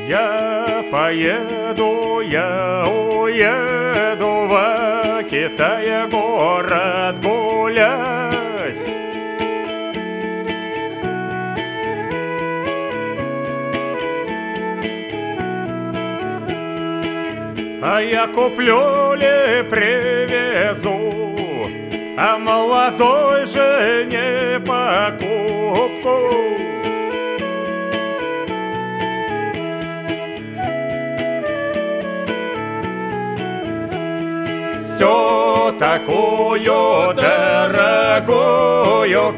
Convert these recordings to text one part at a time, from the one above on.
Я поеду, я уеду в Китае город гулять. А я куплю ли привезу, а молодой жене покупку. Все такую дорогую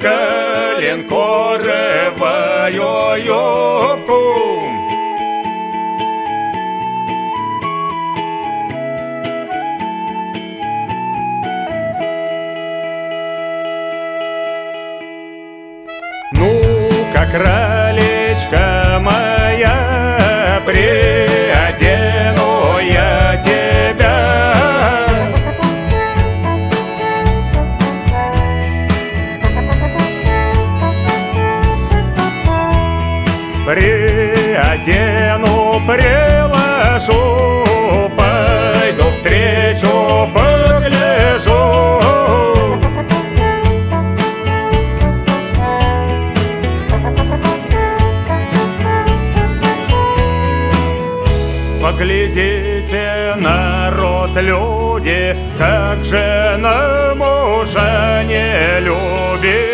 коленкоровую юбку. Ну-ка, кралечка моя, приодену я тебя. Приодену, приложу, пойду встречу, погляжу. Поглядите, народ, люди, как жена мужа не любит.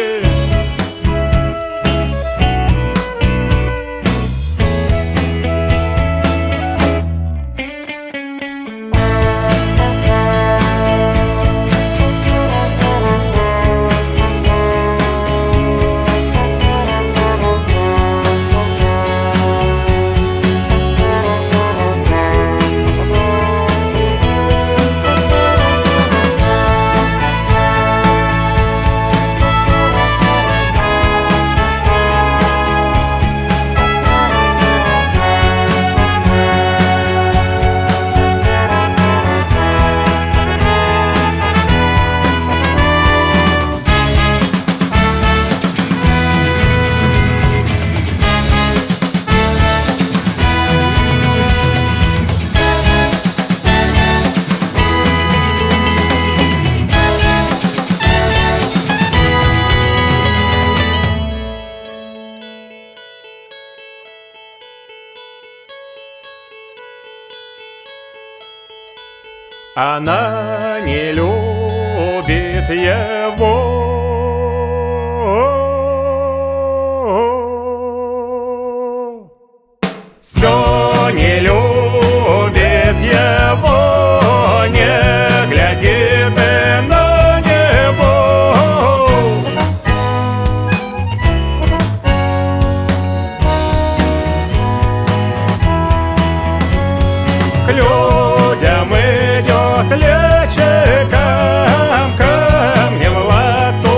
Она не любит его. Все не любит его, не глядит и на него. К людям идет лечиком, ко мне младцу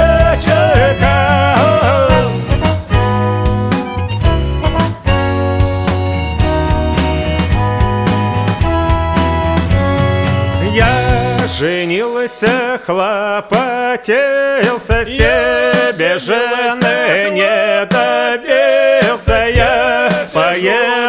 плечиком. Я женился, хлопотился, себе жены не добился. Я поеду